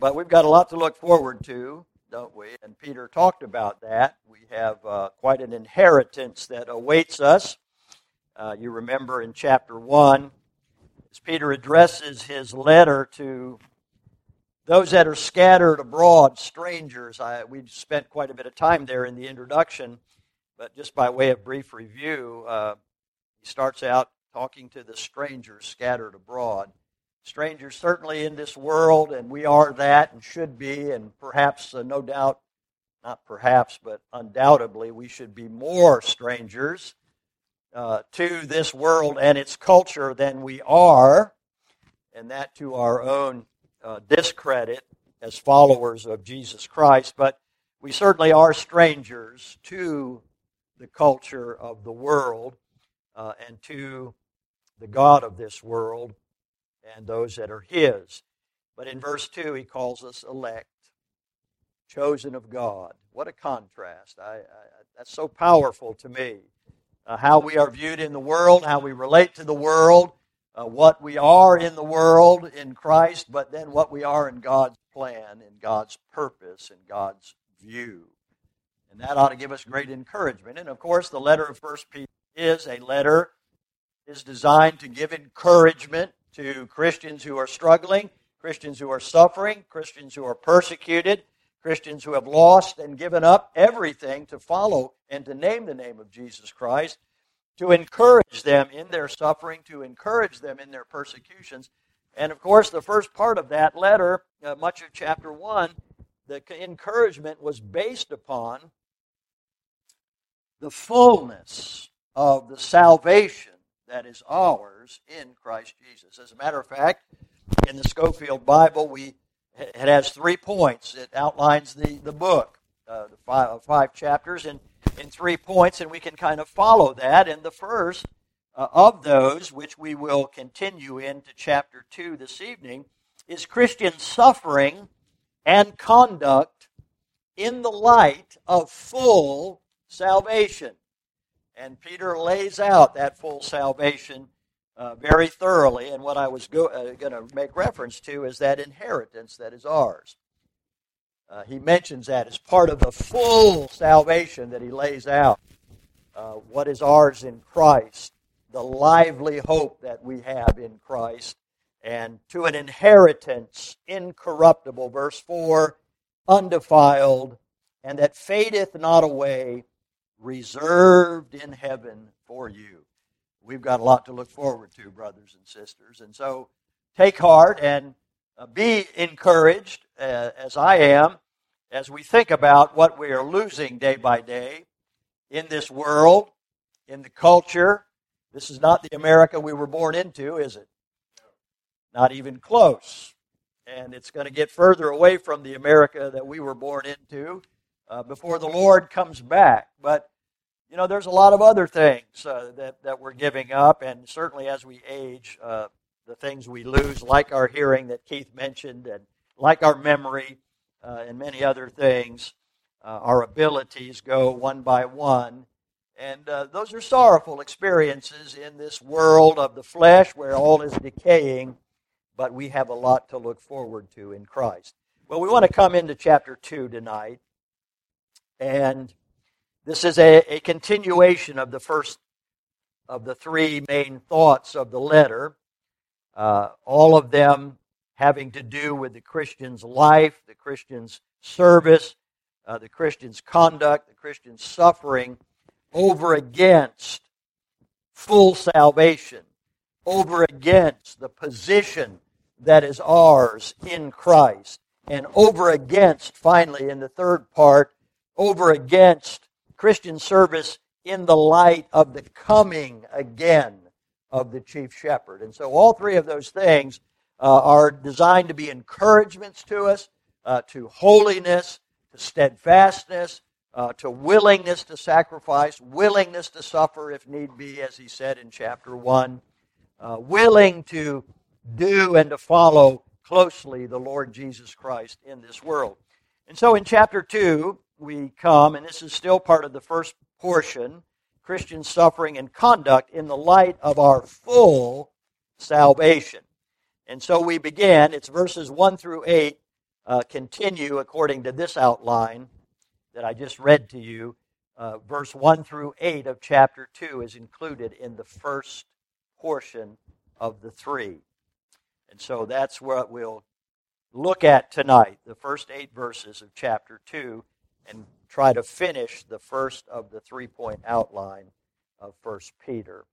But we've got a lot to look forward to, don't we? And Peter talked about that. We have quite an inheritance that awaits us. You remember in chapter 1, as Peter addresses his letter to those that are scattered abroad, strangers. We spent quite a bit of time there in the introduction, but just by way of brief review, he starts out talking to the strangers scattered abroad. Strangers certainly in this world, and we are that and should be, and perhaps, no doubt, not perhaps, but undoubtedly, we should be more strangers to this world and its culture than we are, and that to our own discredit as followers of Jesus Christ. But we certainly are strangers to the culture of the world and to the God of this world and those that are His. But in verse 2, he calls us elect, chosen of God. What a contrast. That's so powerful to me. How we are viewed in the world, how we relate to the world, what we are in the world in Christ, but then what we are in God's plan, in God's purpose, in God's view. And that ought to give us great encouragement. And of course, the letter of 1 Peter is designed to give encouragement to Christians who are struggling, Christians who are suffering, Christians who are persecuted, Christians who have lost and given up everything to follow and to name the name of Jesus Christ, to encourage them in their suffering, to encourage them in their persecutions. And of course, the first part of that letter, much of chapter 1, the encouragement was based upon the fullness of the salvation that is ours in Christ Jesus. As a matter of fact, in the Scofield Bible, it has 3 points. It outlines the book, the five chapters in 3 points, and we can kind of follow that. And the first of those, which we will continue into chapter 2 this evening, is Christian suffering and conduct in the light of full salvation. And Peter lays out that full salvation very thoroughly, and what I was going to make reference to is that inheritance that is ours. He mentions that as part of the full salvation that he lays out, what is ours in Christ, the lively hope that we have in Christ, and to an inheritance incorruptible, verse 4, undefiled, and that fadeth not away, reserved in heaven for you. We've got a lot to look forward to, brothers and sisters. And so take heart and be encouraged, as I am, as we think about what we are losing day by day in this world, in the culture. This is not the America we were born into, is it? Not even close. And it's going to get further away from the America that we were born into before the Lord comes back. But you know, there's a lot of other things that we're giving up, and certainly as we age, the things we lose, like our hearing that Keith mentioned, and like our memory, and many other things, our abilities go one by one. And those are sorrowful experiences in this world of the flesh where all is decaying, but we have a lot to look forward to in Christ. Well, we want to come into chapter 2 tonight, and this is a continuation of the first of the 3 main thoughts of the letter, all of them having to do with the Christian's life, the Christian's service, the Christian's conduct, the Christian's suffering over against full salvation, over against the position that is ours in Christ, and over against, finally, in the third part, over against Christian service in the light of the coming again of the chief shepherd. And so all 3 of those things are designed to be encouragements to us, to holiness, to steadfastness, to willingness to sacrifice, willingness to suffer if need be, as he said in chapter 1, willing to do and to follow closely the Lord Jesus Christ in this world. And so in chapter 2, we come, and this is still part of the first portion, Christian suffering and conduct in the light of our full salvation. And so we begin, it's verses 1 through 8 continue according to this outline that I just read to you. Verse 1 through 8 of chapter 2 is included in the first portion of the 3. And so that's what we'll look at tonight, the first 8 verses of chapter 2, and try to finish the first of the 3-point outline of 1 Peter.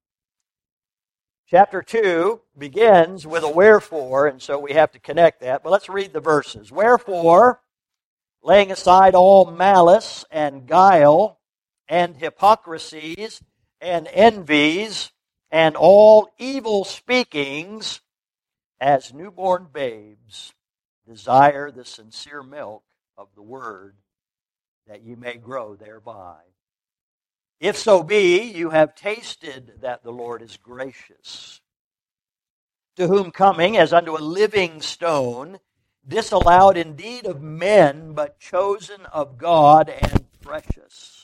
Chapter 2 begins with a wherefore, and so we have to connect that. But let's read the verses. Wherefore, laying aside all malice and guile and hypocrisies and envies and all evil speakings, as newborn babes, desire the sincere milk of the word, that ye may grow thereby. If so be, you have tasted that the Lord is gracious, to whom coming as unto a living stone, disallowed indeed of men, but chosen of God and precious.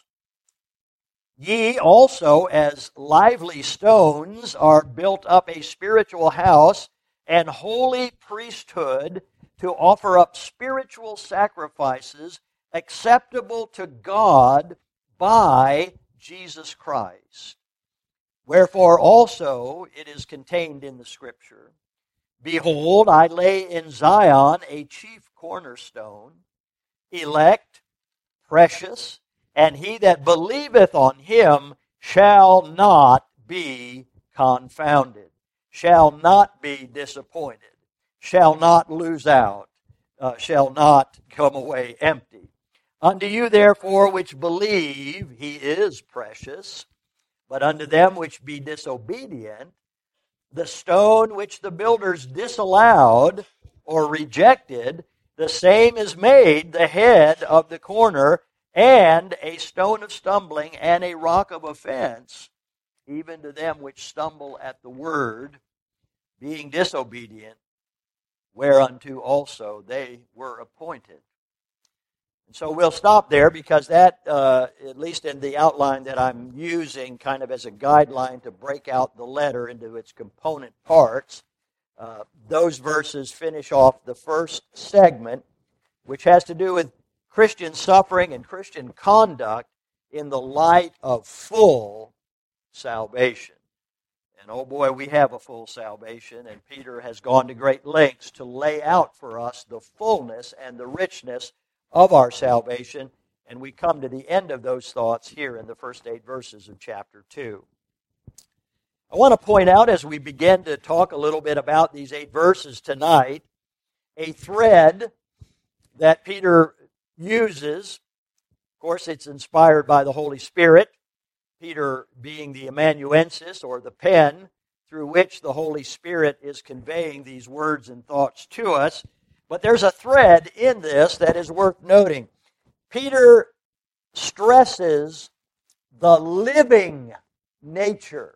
Ye also, as lively stones, are built up a spiritual house and holy priesthood, to offer up spiritual sacrifices acceptable to God by Jesus Christ. Wherefore also it is contained in the Scripture, Behold, I lay in Zion a chief cornerstone, elect, precious, and he that believeth on him shall not be confounded, shall not be disappointed, shall not lose out, shall not come away empty. Unto you therefore which believe he is precious, but unto them which be disobedient, the stone which the builders disallowed or rejected, the same is made the head of the corner, and a stone of stumbling and a rock of offense, even to them which stumble at the word, being disobedient, whereunto also they were appointed. And so we'll stop there, because that, at least in the outline that I'm using kind of as a guideline to break out the letter into its component parts, those verses finish off the first segment, which has to do with Christian suffering and Christian conduct in the light of full salvation. And oh boy, we have a full salvation, and Peter has gone to great lengths to lay out for us the fullness and the richness of our salvation, and we come to the end of those thoughts here in the first 8 verses of chapter 2. I want to point out, as we begin to talk a little bit about these 8 verses tonight, a thread that Peter uses. Of course, it's inspired by the Holy Spirit, Peter being the amanuensis, or the pen, through which the Holy Spirit is conveying these words and thoughts to us. But there's a thread in this that is worth noting. Peter stresses the living nature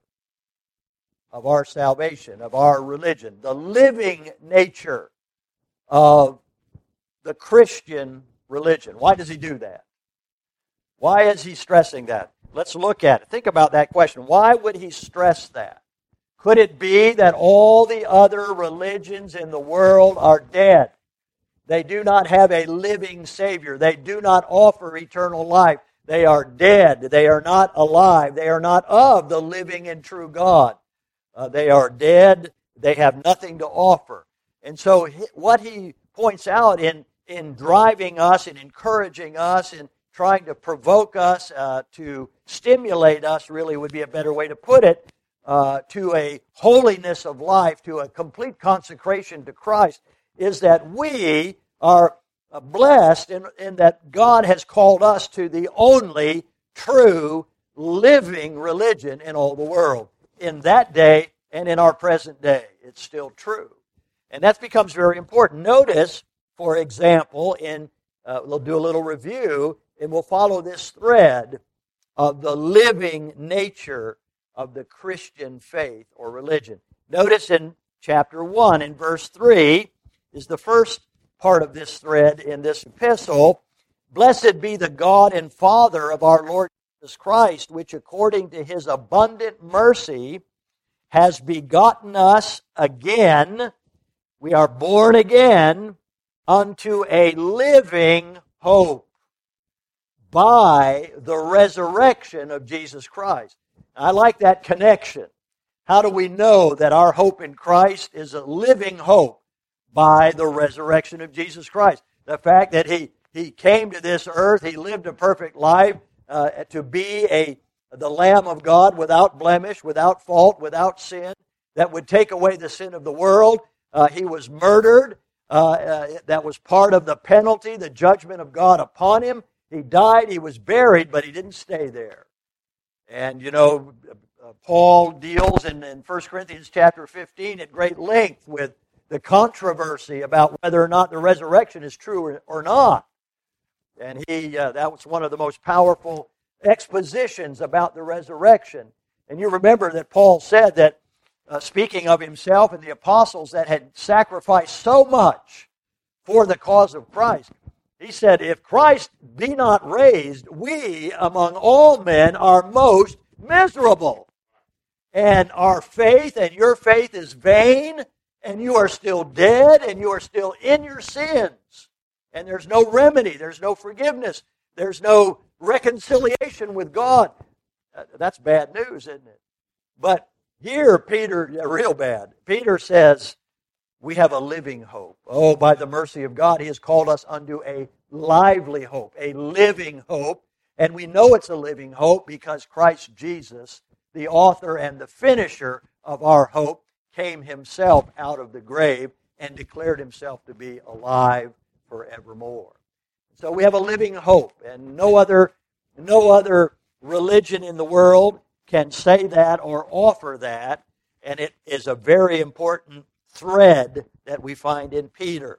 of our salvation, of our religion, the living nature of the Christian religion. Why does he do that? Why is he stressing that? Let's look at it. Think about that question. Why would he stress that? Could it be that all the other religions in the world are dead? They do not have a living Savior. They do not offer eternal life. They are dead. They are not alive. They are not of the living and true God. They are dead. They have nothing to offer. And so what he points out in driving us and encouraging us and trying to provoke us, to stimulate us, really would be a better way to put it, to a holiness of life, to a complete consecration to Christ, is that we are blessed in that God has called us to the only true living religion in all the world. In that day and in our present day, it's still true. And that becomes very important. Notice, for example, we'll do a little review, and we'll follow this thread of the living nature of the Christian faith or religion. Notice in chapter 1, in verse 3, is the first part of this thread in this epistle. Blessed be the God and Father of our Lord Jesus Christ, which according to his abundant mercy has begotten us again. We are born again unto a living hope by the resurrection of Jesus Christ. I like that connection. How do we know that our hope in Christ is a living hope? By the resurrection of Jesus Christ. The fact that He came to this earth, He lived a perfect life to be the Lamb of God without blemish, without fault, without sin, that would take away the sin of the world. He was murdered. That was part of the penalty, the judgment of God upon Him. He died, He was buried, but He didn't stay there. And, Paul deals in 1 Corinthians chapter 15 at great length with the controversy about whether or not the resurrection is true or not. And that was one of the most powerful expositions about the resurrection. And you remember that Paul said that, speaking of himself and the apostles that had sacrificed so much for the cause of Christ, he said, if Christ be not raised, we among all men are most miserable. And our faith and your faith is vain, and you are still dead, and you are still in your sins. And there's no remedy, there's no forgiveness, there's no reconciliation with God. That's bad news, isn't it? But here, Peter, real bad. Peter says, we have a living hope. Oh, by the mercy of God, He has called us unto a lively hope, a living hope. And we know it's a living hope because Christ Jesus, the author and the finisher of our hope, came Himself out of the grave and declared Himself to be alive forevermore. So we have a living hope, and no other religion in the world can say that or offer that, and it is a very important thread that we find in Peter.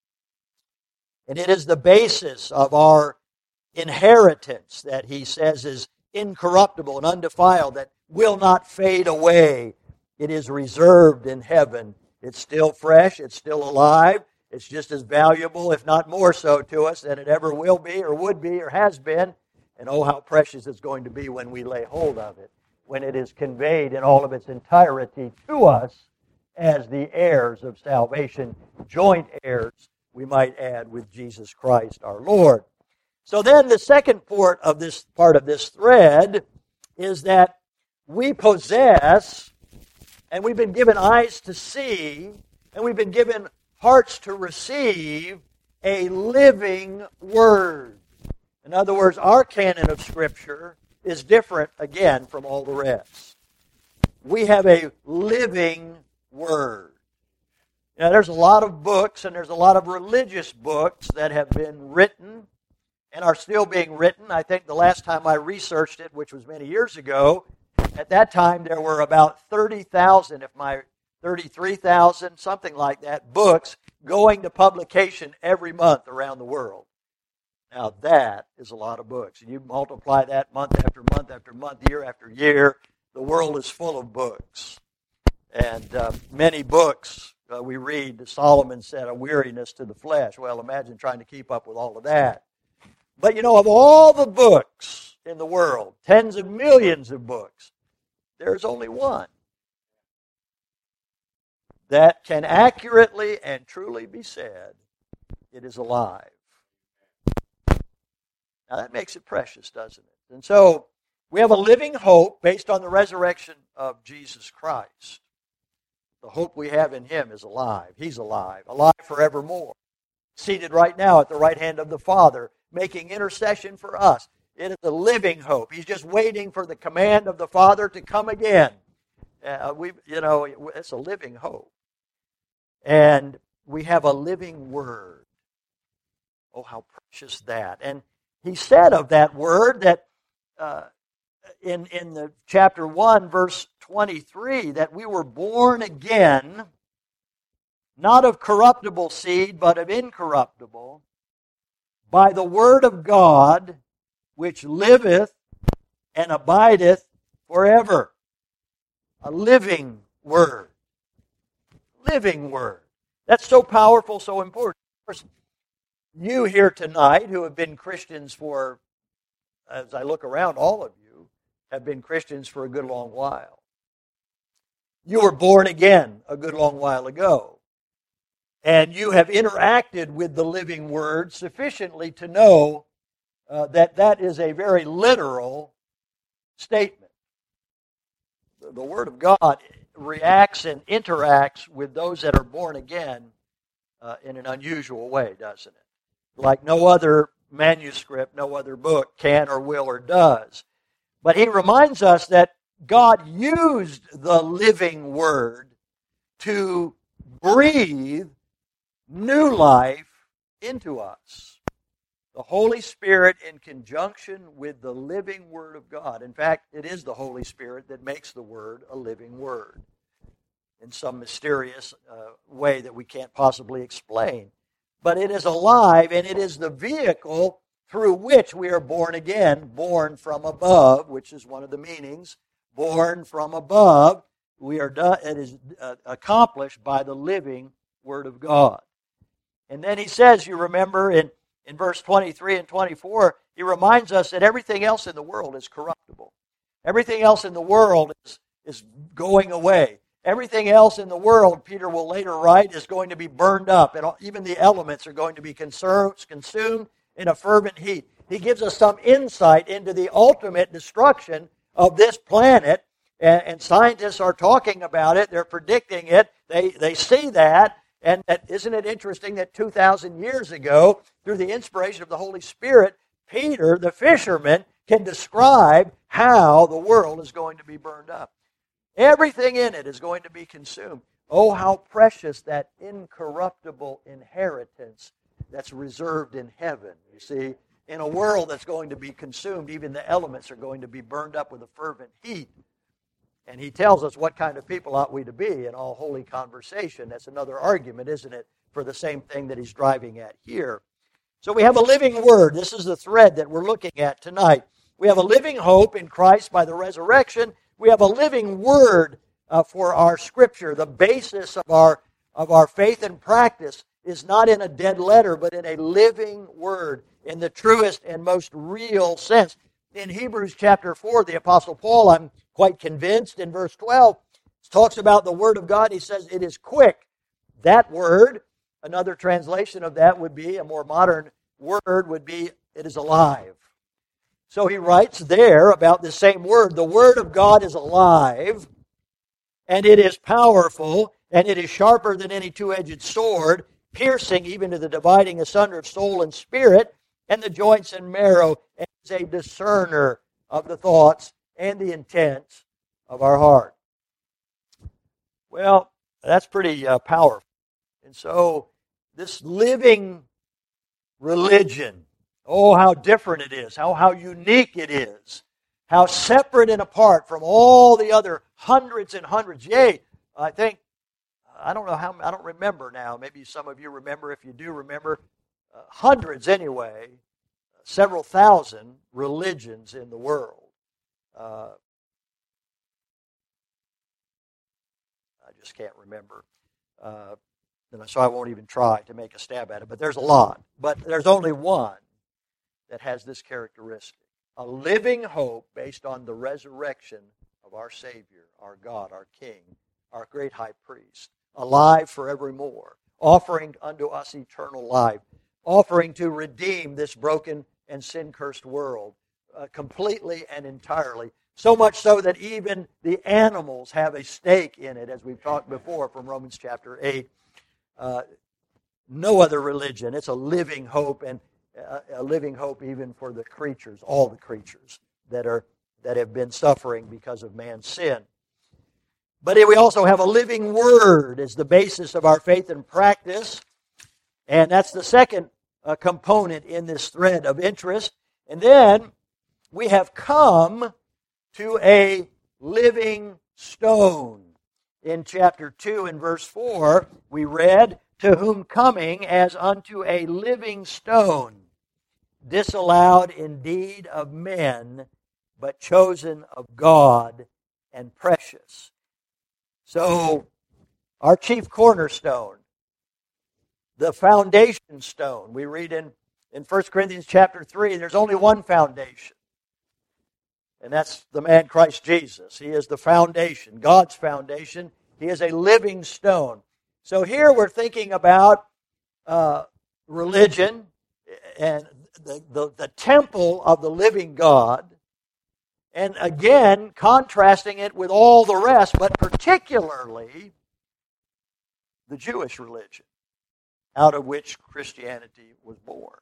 And it is the basis of our inheritance that he says is incorruptible and undefiled, that will not fade away. It is reserved in heaven. It's still fresh. It's still alive. It's just as valuable, if not more so, to us than it ever will be or would be or has been. And oh, how precious it's going to be when we lay hold of it, when it is conveyed in all of its entirety to us as the heirs of salvation, joint heirs, we might add, with Jesus Christ our Lord. So then the second part of this thread is that we possess, and we've been given eyes to see, and we've been given hearts to receive a living Word. In other words, our canon of Scripture is different, again, from all the rest. We have a living Word. Now, there's a lot of books, and there's a lot of religious books that have been written and are still being written. I think the last time I researched it, which was many years ago, at that time there were about 30,000, 33,000, something like that, books going to publication every month around the world. Now that is a lot of books. And you multiply that month after month after month, year after year, the world is full of books. And many books we read, Solomon said, a weariness to the flesh. Well, imagine trying to keep up with all of that. But of all the books in the world, tens of millions of books, there's only one that can accurately and truly be said, it is alive. Now that makes it precious, doesn't it? And so we have a living hope based on the resurrection of Jesus Christ. The hope we have in Him is alive. He's alive forevermore. Seated right now at the right hand of the Father, making intercession for us. It is a living hope. He's just waiting for the command of the Father to come again. It's a living hope. And we have a living Word. Oh, how precious that. And he said of that Word that in the chapter 1, verse 23, that we were born again, not of corruptible seed, but of incorruptible, by the Word of God, which liveth and abideth forever. A living Word. Living Word. That's so powerful, so important. Of course, you here tonight who have been Christians for, as I look around, all of you have been Christians for a good long while. You were born again a good long while ago. And you have interacted with the living Word sufficiently to know that that is a very literal statement. The Word of God reacts and interacts with those that are born again in an unusual way, doesn't it? Like no other manuscript, no other book can or will or does. But he reminds us that God used the living Word to breathe new life into us. The Holy Spirit in conjunction with the living Word of God. In fact, it is the Holy Spirit that makes the Word a living Word in some mysterious way that we can't possibly explain. But it is alive, and it is the vehicle through which we are born again, born from above, which is one of the meanings. Born from above, we are done. It is accomplished by the living Word of God. And then he says, you remember in verse 23 and 24, he reminds us that everything else in the world is corruptible. Everything else in the world is going away. Everything else in the world, Peter will later write, is going to be burned up. And even the elements are going to be consumed in a fervent heat. He gives us some insight into the ultimate destruction of this planet. And scientists are talking about it. They're predicting it. They see that. And isn't it interesting that 2,000 years ago, through the inspiration of the Holy Spirit, Peter, the fisherman, can describe how the world is going to be burned up. Everything in it is going to be consumed. Oh, how precious that incorruptible inheritance that's reserved in heaven. You see, in a world that's going to be consumed, even the elements are going to be burned up with a fervent heat. And he tells us what kind of people ought we to be in all holy conversation. That's another argument, isn't it, for the same thing that he's driving at here. So we have a living Word. This is the thread that we're looking at tonight. We have a living hope in Christ by the resurrection. We have a living Word for our Scripture. The basis of our faith and practice is not in a dead letter, but in a living Word, in the truest and most real sense. In Hebrews chapter 4, the Apostle Paul, I'm quite convinced, in verse 12, talks about the Word of God. He says it is quick. That word, another translation of that would be, a more modern word would be, it is alive. So he writes there about the same word. The Word of God is alive, and it is powerful, and it is sharper than any two-edged sword, piercing even to the dividing asunder of soul and spirit, and the joints and marrow, and is a discerner of the thoughts and the intents of our heart. Well, that's pretty powerful. And so this living religion, oh, how different it is, how unique it is, how separate and apart from all the other hundreds and hundreds. Yea, I don't remember now. Maybe some of you remember, if you do remember, hundreds anyway, several thousand religions in the world. I just can't remember. So I won't even try to make a stab at it. But there's a lot. But there's only one that has this characteristic. A living hope based on the resurrection of our Savior, our God, our King, our great high priest, alive forevermore, offering unto us eternal life, offering to redeem this broken and sin-cursed world completely and entirely. So much so that even the animals have a stake in it, as we've talked before from Romans chapter 8. No other religion. It's a living hope, and a living hope even for the creatures, all the creatures that have been suffering because of man's sin. But we also have a living Word as the basis of our faith and practice, and that's the second component in this thread of interest. And then we have come to a living stone. In chapter 2 and verse 4, we read, to whom coming as unto a living stone, disallowed indeed of men, but chosen of God and precious. So, our chief cornerstone, the foundation stone, we read in 1 Corinthians chapter 3, there's only one foundation. And that's the man Christ Jesus. He is the foundation, God's foundation. He is a living stone. So here we're thinking about religion and the temple of the living God. And again, contrasting it with all the rest, but particularly the Jewish religion, out of which Christianity was born.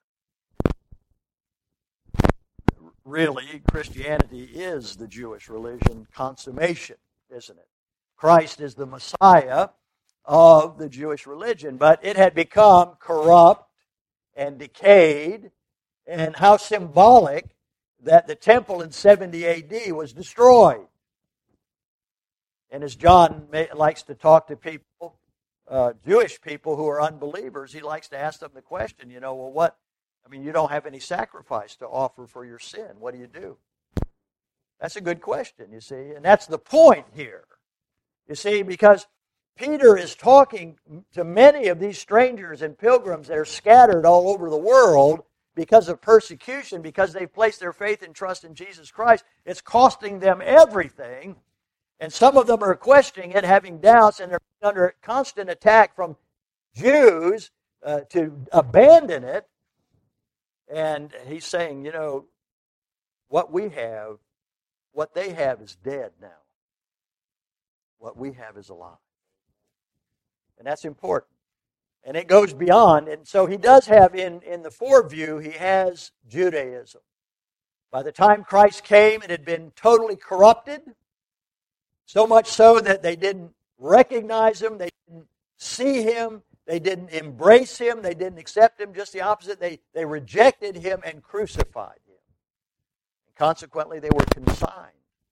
Really, Christianity is the Jewish religion consummation, isn't it? Christ is the Messiah of the Jewish religion, but it had become corrupt and decayed, and how symbolic that the temple in 70 AD was destroyed. And as John likes to talk to people, Jewish people who are unbelievers, he likes to ask them the question, well, what? I mean, you don't have any sacrifice to offer for your sin. What do you do? That's a good question, you see, and that's the point here. You see, because Peter is talking to many of these strangers and pilgrims that are scattered all over the world because of persecution, because they've placed their faith and trust in Jesus Christ. It's costing them everything. And some of them are questioning it, having doubts, and they're under constant attack from Jews to abandon it. And he's saying, what we have, what they have is dead now. What we have is alive. And that's important. And it goes beyond. And so he does have in the foreview, he has Judaism. By the time Christ came, it had been totally corrupted. So much so that they didn't recognize him. They didn't see him. They didn't embrace him. They didn't accept him. Just the opposite. They rejected him and crucified him. And consequently, they were consigned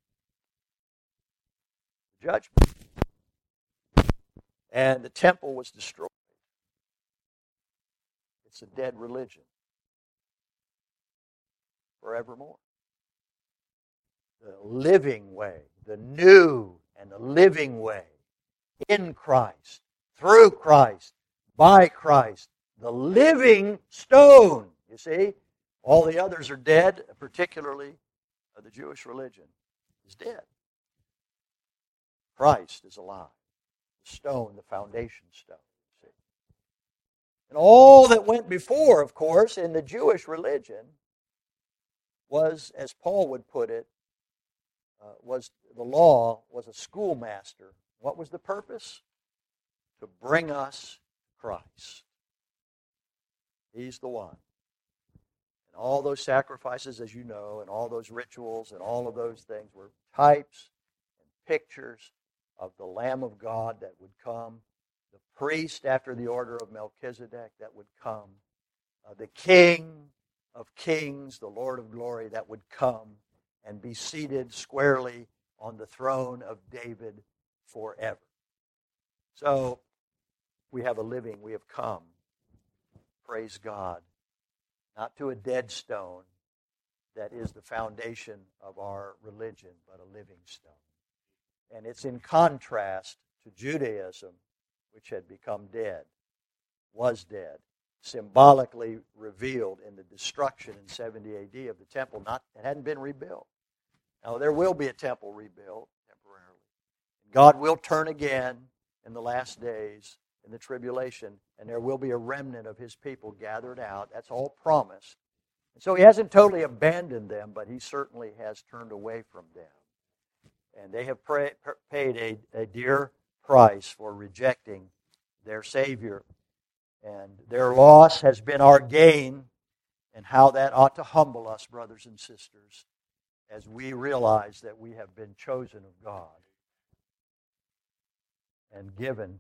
to judgment. And the temple was destroyed. It's a dead religion forevermore. The living way, the new and the living way in Christ, through Christ, by Christ, the living stone. You see, all the others are dead, particularly the Jewish religion is dead. Christ is alive. The stone, the foundation stone. See? And all that went before, of course, in the Jewish religion was, as Paul would put it, was the law was a schoolmaster. What was the purpose? To bring us Christ. He's the one. And all those sacrifices, as you know, and all those rituals and all of those things were types and pictures of the Lamb of God that would come, the priest after the order of Melchizedek that would come, the King of kings, the Lord of glory that would come and be seated squarely on the throne of David forever. So, we have come, praise God, not to a dead stone that is the foundation of our religion, but a living stone. And it's in contrast to Judaism, which had become dead, was dead, symbolically revealed in the destruction in 70 AD of the temple. It hadn't been rebuilt. Now, there will be a temple rebuilt temporarily. God will turn again in the last days, in the tribulation, and there will be a remnant of his people gathered out. That's all promised. And so he hasn't totally abandoned them, but he certainly has turned away from them. And they have paid a dear price for rejecting their Savior. And their loss has been our gain, and how that ought to humble us, brothers and sisters, as we realize that we have been chosen of God and given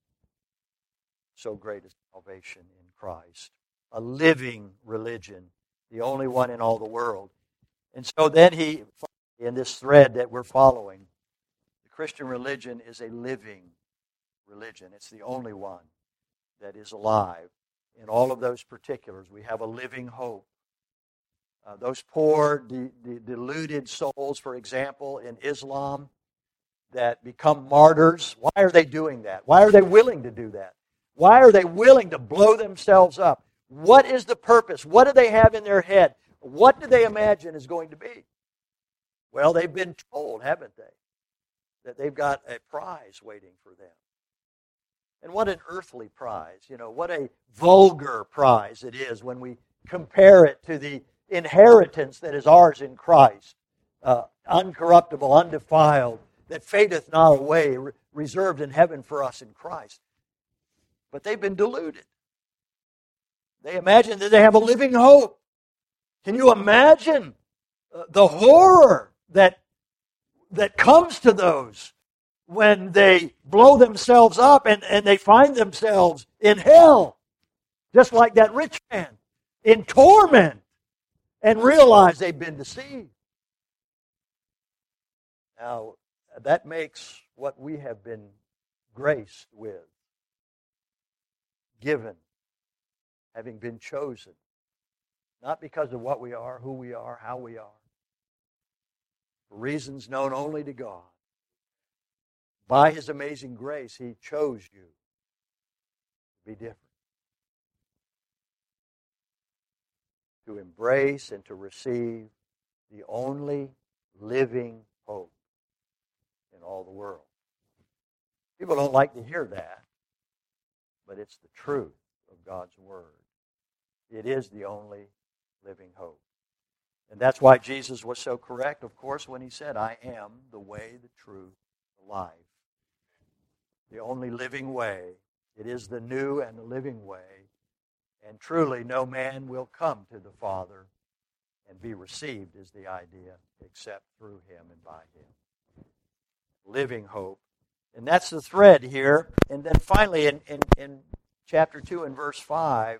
so great a salvation in Christ. A living religion, the only one in all the world. And so then he, in this thread that we're following, the Christian religion is a living religion. It's the only one that is alive. In all of those particulars, we have a living hope. Those poor, deluded souls, for example, in Islam, that become martyrs, why are they doing that? Why are they willing to do that? Why are they willing to blow themselves up? What is the purpose? What do they have in their head? What do they imagine is going to be? Well, they've been told, haven't they, that they've got a prize waiting for them. And what an earthly prize, what a vulgar prize it is when we compare it to the inheritance that is ours in Christ, uncorruptible, undefiled, that fadeth not away, reserved in heaven for us in Christ. But they've been deluded. They imagine that they have a living hope. Can you imagine the horror that comes to those when they blow themselves up and they find themselves in hell, just like that rich man, in torment, and realize they've been deceived? Now, that makes what we have been graced with, given, having been chosen, not because of what we are, who we are, how we are, for reasons known only to God. By His amazing grace, He chose you to be different, to embrace and to receive the only living hope in all the world. People don't like to hear that, but it's the truth of God's Word. It is the only living hope. And that's why Jesus was so correct, of course, when He said, I am the way, the truth, the life. The only living way. It is the new and the living way. And truly, no man will come to the Father and be received, is the idea, except through Him and by Him. Living hope. And that's the thread here. And then finally, in chapter 2 and verse 5,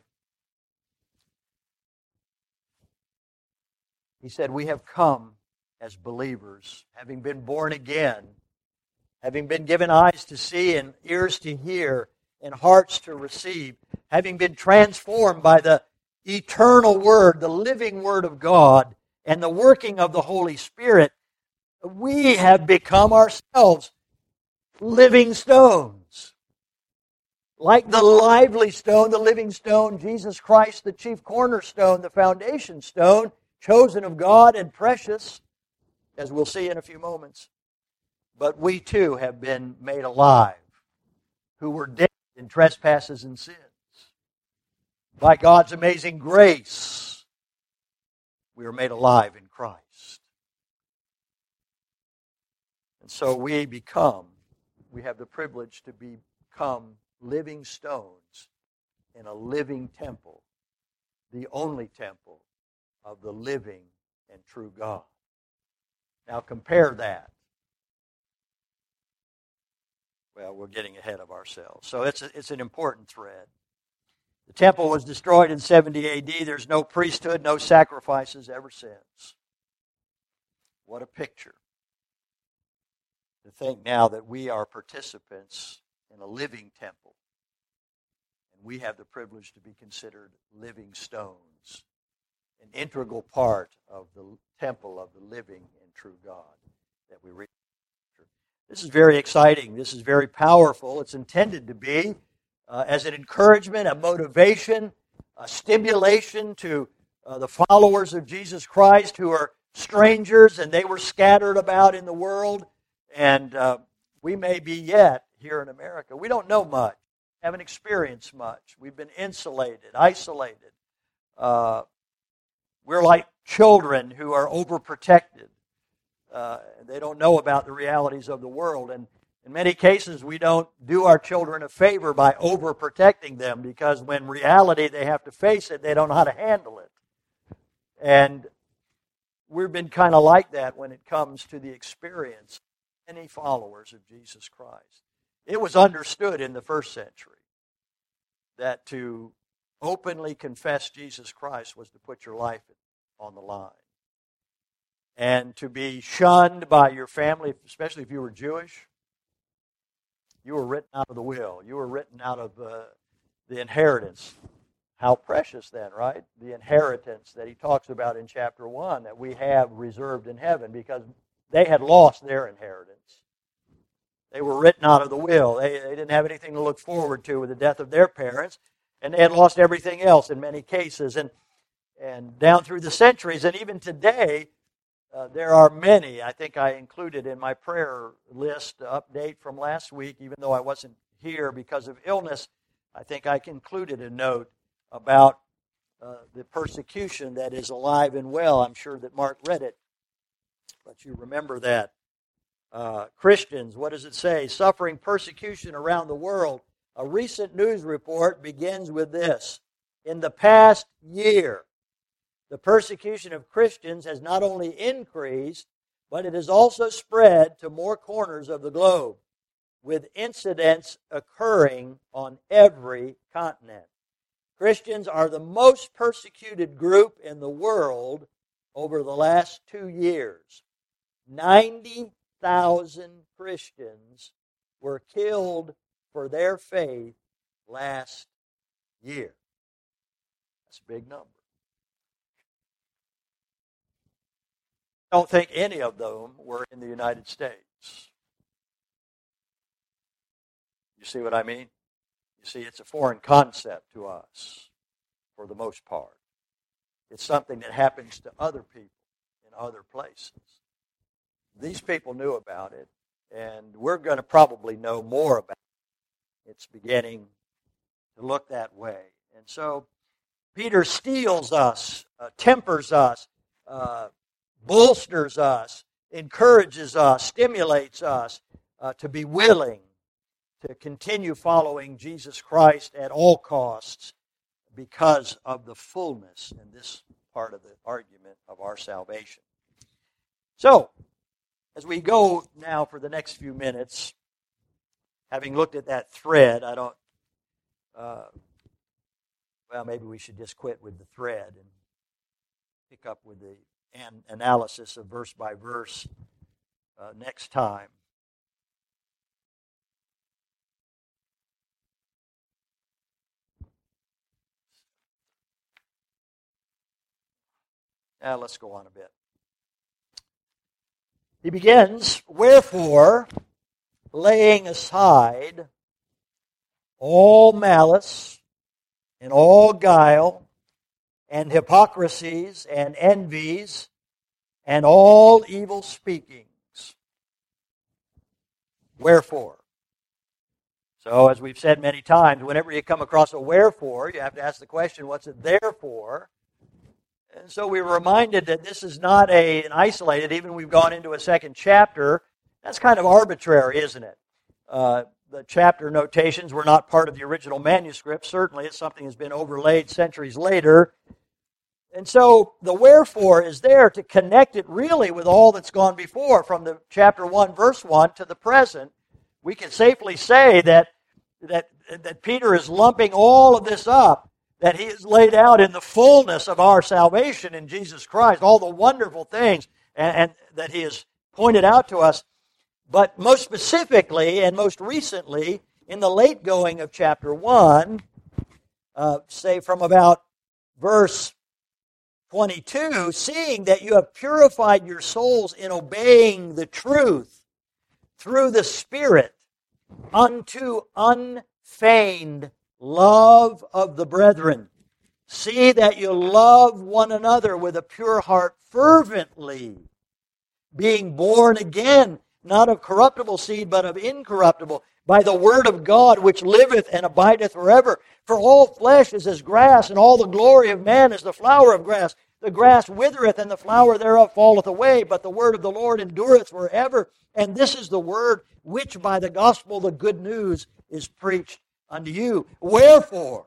he said, we have come as believers, having been born again, having been given eyes to see and ears to hear and hearts to receive, having been transformed by the eternal Word, the living Word of God, and the working of the Holy Spirit, we have become ourselves living stones. Like the lively stone, the living stone, Jesus Christ, the chief cornerstone, the foundation stone, chosen of God and precious, as we'll see in a few moments. But we too have been made alive, who were dead in trespasses and sins. By God's amazing grace, we are made alive in Christ. And so we have the privilege to become living stones in a living temple, the only temple of the living and true God. Now compare that. Well, we're getting ahead of ourselves. So it's an important thread. The temple was destroyed in 70 A.D. There's no priesthood, no sacrifices ever since. What a picture. To think now that we are participants in a living temple. And we have the privilege to be considered living stones. An integral part of the temple of the living and true God that we read. This is very exciting. This is very powerful. It's intended to be as an encouragement, a motivation, a stimulation to the followers of Jesus Christ who are strangers and they were scattered about in the world. And we may be yet here in America. We don't know much, haven't experienced much. We've been insulated, isolated. We're like children who are overprotected. They don't know about the realities of the world. And in many cases, we don't do our children a favor by overprotecting them because when reality they have to face it, they don't know how to handle it. And we've been kind of like that when it comes to the experience of many followers of Jesus Christ. It was understood in the first century that to openly confess Jesus Christ was to put your life on the line. And to be shunned by your family, especially if you were Jewish, you were written out of the will. You were written out of the inheritance. How precious then, right? The inheritance that he talks about in chapter 1 that we have reserved in heaven because they had lost their inheritance. They were written out of the will. They didn't have anything to look forward to with the death of their parents, and they had lost everything else in many cases. And down through the centuries, and even today, there are many. I think I included in my prayer list update from last week, even though I wasn't here because of illness, I think I concluded a note about the persecution that is alive and well. I'm sure that Mark read it, but you remember that. Christians, what does it say? Suffering persecution around the world. A recent news report begins with this. In the past year, the persecution of Christians has not only increased, but it has also spread to more corners of the globe, with incidents occurring on every continent. Christians are the most persecuted group in the world over the last 2 years. 90,000 Christians were killed for their faith last year. That's a big number. I don't think any of them were in the United States. You see what I mean? You see, it's a foreign concept to us for the most part. It's something that happens to other people in other places. These people knew about it, and we're going to probably know more about it. It's beginning to look that way. And so Peter steels us, tempers us, bolsters us, encourages us, stimulates us to be willing to continue following Jesus Christ at all costs because of the fullness in this part of the argument of our salvation. So, as we go now for the next few minutes, having looked at that thread, maybe we should just quit with the thread and pick up with the analysis of verse by verse next time. Now let's go on a bit. He begins, wherefore, laying aside all malice and all guile and hypocrisies and envies and all evil speakings. Wherefore? So, as we've said many times, whenever you come across a wherefore, you have to ask the question, what's it there for? And so we were reminded that this is not an isolated, even we've gone into a second chapter. That's kind of arbitrary, isn't it? The chapter notations were not part of the original manuscript. Certainly it's something that's been overlaid centuries later. And so the wherefore is there to connect it really with all that's gone before, from the chapter 1, verse 1 to the present. We can safely say that Peter is lumping all of this up, that he has laid out in the fullness of our salvation in Jesus Christ, all the wonderful things and that he has pointed out to us. But most specifically and most recently, in the late going of chapter 1, say from about verse 22, seeing that you have purified your souls in obeying the truth through the Spirit unto unfeigned love of the brethren. See that you love one another with a pure heart fervently, being born again, not of corruptible seed, but of incorruptible, by the word of God which liveth and abideth forever. For all flesh is as grass, and all the glory of man is the flower of grass. The grass withereth, and the flower thereof falleth away, but the word of the Lord endureth forever. And this is the word which by the gospel, the good news, is preached unto you. Wherefore,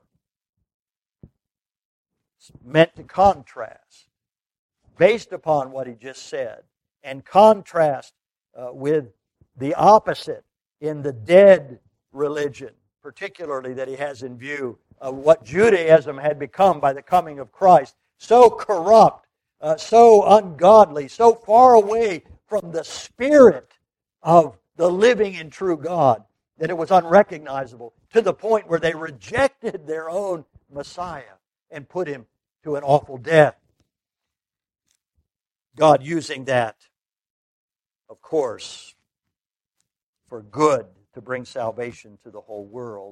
it's meant to contrast, based upon what he just said, and contrast with the opposite in the dead religion, particularly that he has in view of what Judaism had become by the coming of Christ. So corrupt, so ungodly, so far away from the Spirit of the living and true God that it was unrecognizable, to the point where they rejected their own Messiah and put him to an awful death. God using that, of course, for good, to bring salvation to the whole world.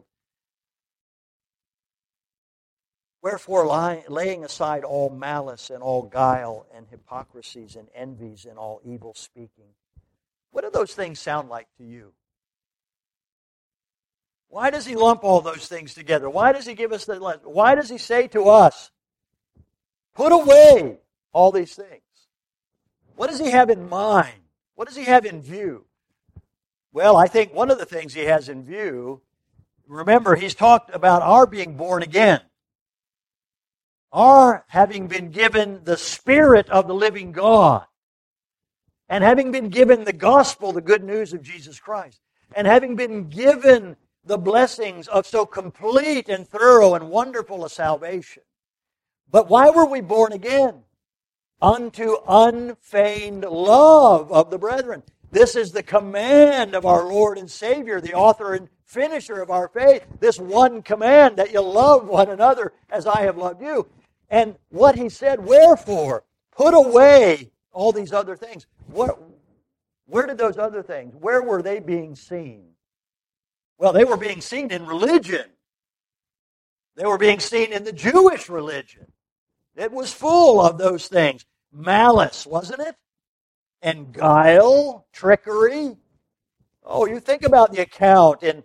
Wherefore, laying aside all malice and all guile and hypocrisies and envies and all evil speaking. What do those things sound like to you? Why does he lump all those things together? Why does he give us the lesson? Why does he say to us, put away all these things? What does he have in mind? What does he have in view? Well, I think one of the things he has in view, remember, he's talked about our being born again. Our having been given the Spirit of the living God. And having been given the gospel, the good news of Jesus Christ. And having been given the blessings of so complete and thorough and wonderful a salvation. But why were we born again? Unto unfeigned love of the brethren. This is the command of our Lord and Savior, the author and finisher of our faith. This one command, that you love one another as I have loved you. And what he said, wherefore, put away all these other things. Where did those other things, where were they being seen? Well, they were being seen in religion. They were being seen in the Jewish religion. It was full of those things. Malice, wasn't it? And guile, trickery. Oh, you think about the account in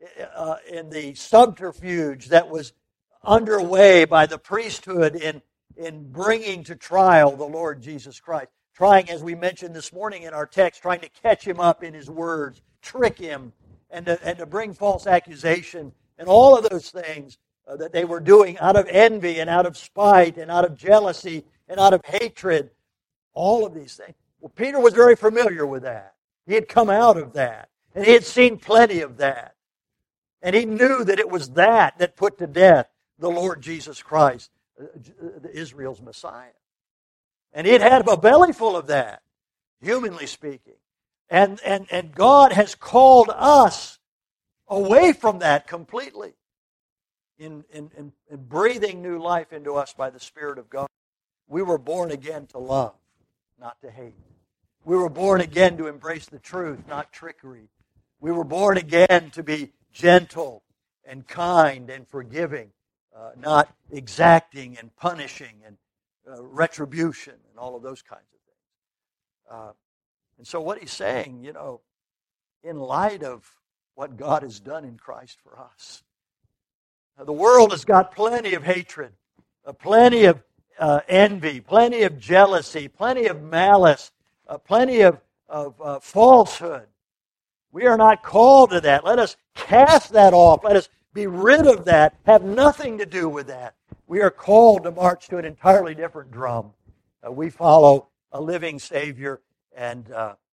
the subterfuge that was underway by the priesthood in bringing to trial the Lord Jesus Christ. Trying, as we mentioned this morning in our text, trying to catch him up in his words, trick him, and to bring false accusation, and all of those things that they were doing out of envy and out of spite and out of jealousy and out of hatred. All of these things. Well, Peter was very familiar with that. He had come out of that, and he had seen plenty of that. And he knew that it was that put to death the Lord Jesus Christ, Israel's Messiah. And he had had a belly full of that, humanly speaking. And God has called us away from that completely in breathing new life into us by the Spirit of God. We were born again to love, not to hate. We were born again to embrace the truth, not trickery. We were born again to be gentle and kind and forgiving, not exacting and punishing and retribution and all of those kinds of things. And so what he's saying, in light of what God has done in Christ for us, the world has got plenty of hatred, plenty of envy, plenty of jealousy, plenty of malice, plenty of falsehood. We are not called to that. Let us cast that off. Let us be rid of that. Have nothing to do with that. We are called to march to an entirely different drum. We follow a living Savior, and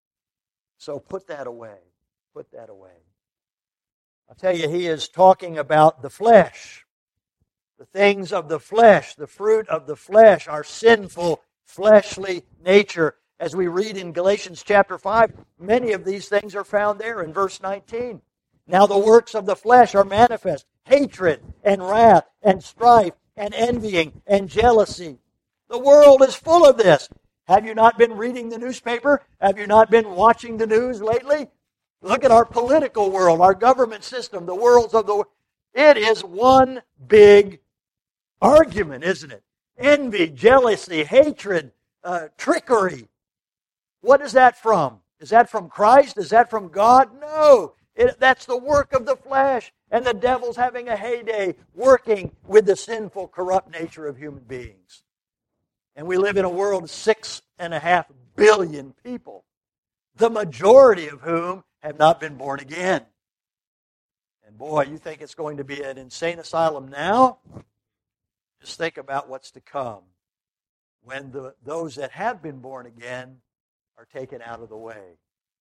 so put that away. Put that away. I'll tell you, he is talking about the flesh. The things of the flesh, the fruit of the flesh, our sinful, fleshly nature. As we read in Galatians chapter 5, many of these things are found there in verse 19. Now the works of the flesh are manifest: hatred and wrath and strife and envying and jealousy. The world is full of this. Have you not been reading the newspaper? Have you not been watching the news lately? Look at our political world, our government system, the worlds of the world. It is one big argument, isn't it? Envy, jealousy, hatred, trickery. What is that from? Is that from Christ? Is that from God? No. That's the work of the flesh. And the devil's having a heyday working with the sinful, corrupt nature of human beings. And we live in a world of 6.5 billion people, the majority of whom have not been born again. And boy, you think it's going to be an insane asylum now? Just think about what's to come when those that have been born again are taken out of the way.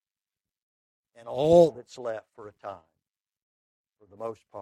And all that's left for a time, for the most part,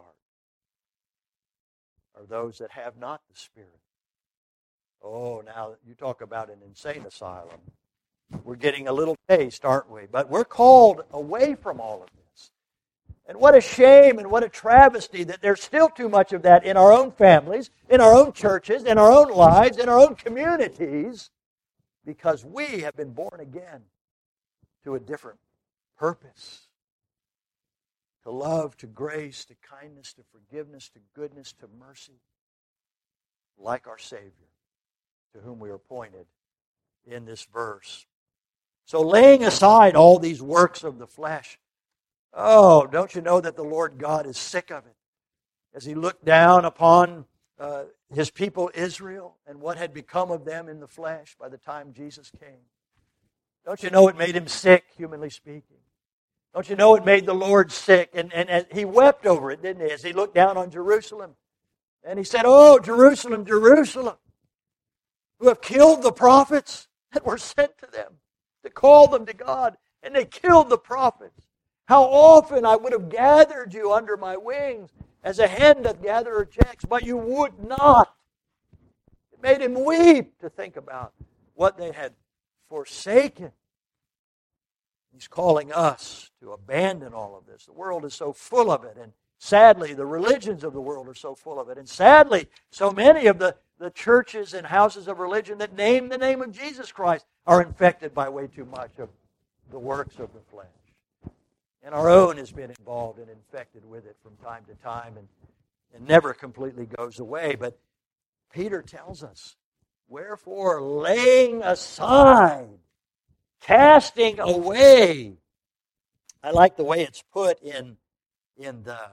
are those that have not the Spirit. Oh, now you talk about an insane asylum. We're getting a little taste, aren't we? But we're called away from all of this. And what a shame and what a travesty that there's still too much of that in our own families, in our own churches, in our own lives, in our own communities, because we have been born again to a different purpose. To love, to grace, to kindness, to forgiveness, to goodness, to mercy, like our Savior, to whom we are pointed in this verse. So laying aside all these works of the flesh, Oh, don't you know that the Lord God is sick of it? As He looked down upon His people Israel and what had become of them in the flesh by the time Jesus came. Don't you know it made Him sick, humanly speaking? Don't you know it made the Lord sick? And He wept over it, didn't He, as He looked down on Jerusalem. And He said, "Oh, Jerusalem, Jerusalem, who have killed the prophets that were sent to them to call them to God, and they killed the prophets. How often I would have gathered you under my wings as a hen doth gather her chicks, but you would not." It made Him weep to think about what they had forsaken. He's calling us to abandon all of this. The world is so full of it, and sadly, the religions of the world are so full of it. And sadly, so many of the churches and houses of religion that name the name of Jesus Christ are infected by way too much of the works of the flesh. And our own has been involved and infected with it from time to time, and never completely goes away. But Peter tells us, "Wherefore, laying aside, casting away." I like the way it's put in the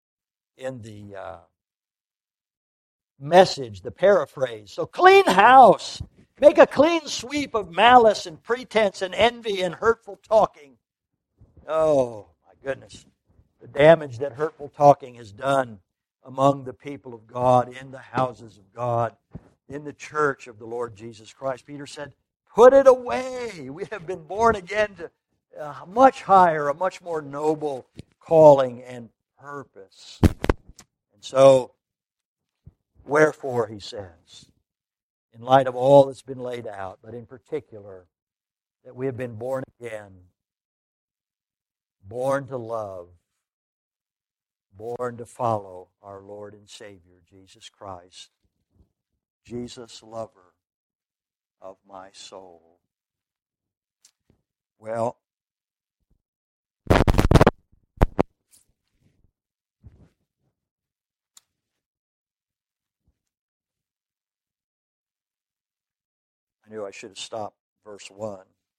Message, the paraphrase. So clean house. Make a clean sweep of malice and pretense and envy and hurtful talking. Oh, my goodness. The damage that hurtful talking has done among the people of God, in the houses of God, in the church of the Lord Jesus Christ. Peter said, put it away. We have been born again to a much higher, a much more noble calling and purpose. And so, wherefore, he says, in light of all that's been laid out, but in particular, that we have been born again, born to love, born to follow our Lord and Savior, Jesus Christ, Jesus, lover of my soul. Well, I knew I should have stopped verse 1.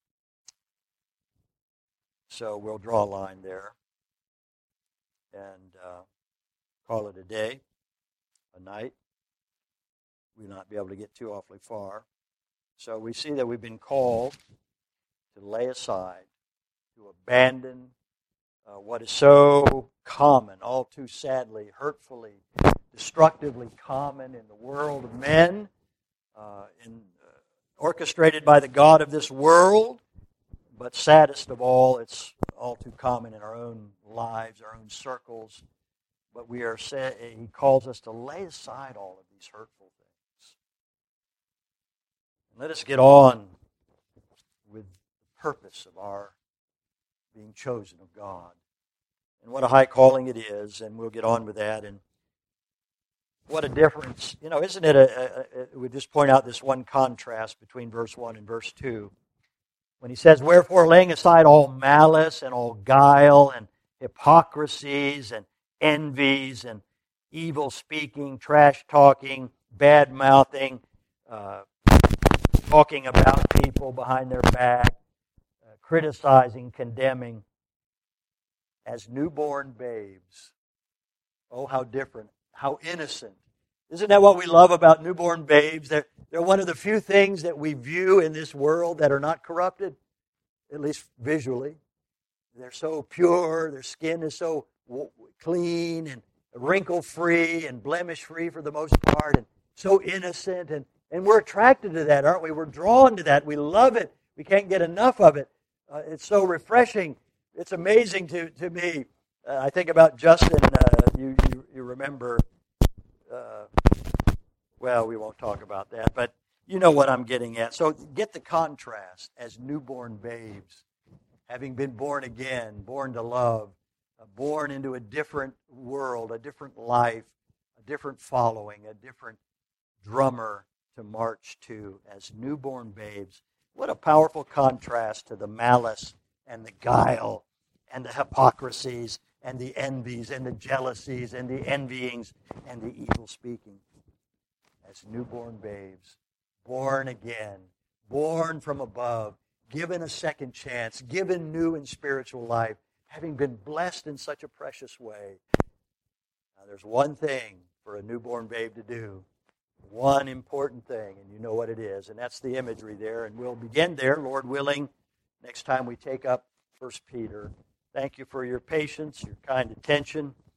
So we'll draw a line there and call it a day, a night. We'll not be able to get too awfully far. So we see that we've been called to lay aside, to abandon what is so common, all too sadly, hurtfully, destructively common in the world of men, orchestrated by the God of this world, but saddest of all, it's all too common in our own lives, our own circles. But he calls us to lay aside all of these hurtful things. And let us get on with the purpose of our being chosen of God. And what a high calling it is, and we'll get on with that. And what a difference. Isn't it we just point out this one contrast between verse 1 and verse 2. When he says, wherefore laying aside all malice and all guile and hypocrisies and envies and evil speaking, trash talking, bad mouthing, talking about people behind their back, criticizing, condemning, as newborn babes. Oh, how different, how innocent. Isn't that what we love about newborn babes? They're one of the few things that we view in this world that are not corrupted, at least visually. They're so pure, their skin is so clean and wrinkle-free and blemish-free for the most part, and so innocent. And we're attracted to that, aren't we? We're drawn to that. We love it. We can't get enough of it. It's so refreshing. It's amazing to me. I think about Justin. You remember... well, we won't talk about that, but you know what I'm getting at. So get the contrast as newborn babes, having been born again, born to love, born into a different world, a different life, a different following, a different drummer to march to as newborn babes. What a powerful contrast to the malice and the guile and the hypocrisies and the envies and the jealousies and the envyings and the evil speaking. As newborn babes, born again, born from above, given a second chance, given new and spiritual life, having been blessed in such a precious way. Now, there's one thing for a newborn babe to do, one important thing, and you know what it is, and that's the imagery there. And we'll begin there, Lord willing, next time we take up 1 Peter. Thank you for your patience, your kind attention.